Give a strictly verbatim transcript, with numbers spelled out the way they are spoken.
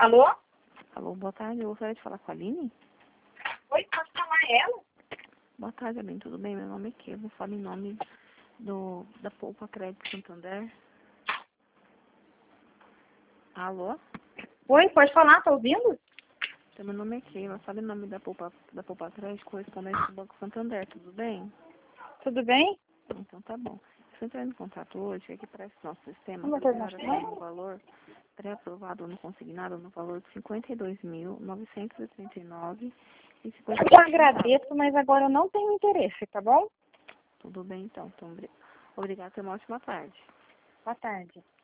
Alô? Alô, boa tarde. Eu gostaria de falar com a Aline. Oi, posso chamar ela? Boa tarde, Aline. Tudo bem? Meu nome é Kevo. Eu falo em nome do, da Poupa Crédito Santander. Alô? Oi, pode falar, tá ouvindo? Então, meu nome é Kevo. Eu falo em nome da Poupa, da Poupa Crédito, correspondente do Banco Santander. Tudo bem? Tudo bem? Então, tá bom. Estou entrando em contato hoje aqui para esse nosso sistema. Vamos A ter senhora mais tem um valor pré-aprovado no consignado no valor de cinquenta e dois mil, novecentos e trinta e nove reais e cinquenta Eu centavos. agradeço, mas agora eu não tenho interesse, tá bom? Tudo bem, então. Então, obri- obrigada. Tenha uma ótima tarde. Boa tarde.